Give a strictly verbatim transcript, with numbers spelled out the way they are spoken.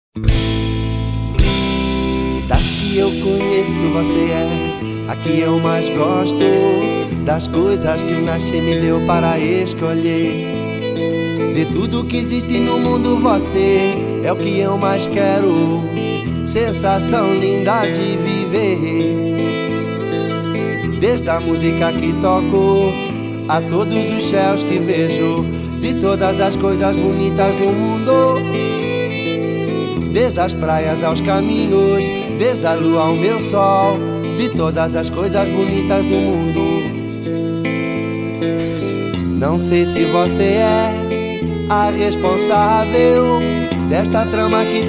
Das que eu conheço você é a que eu mais gosto. Das coisas que o Nascer me deu para escolher. De tudo que existe no mundo você é o que eu mais quero. Sensação linda de viver. Desde a música que toco a todos os céus que vejo, de todas as coisas bonitas do mundo. Desde as praias aos caminhos, desde a lua ao meu sol, de todas as coisas bonitas do mundo. Não sei se você é a responsável desta trama que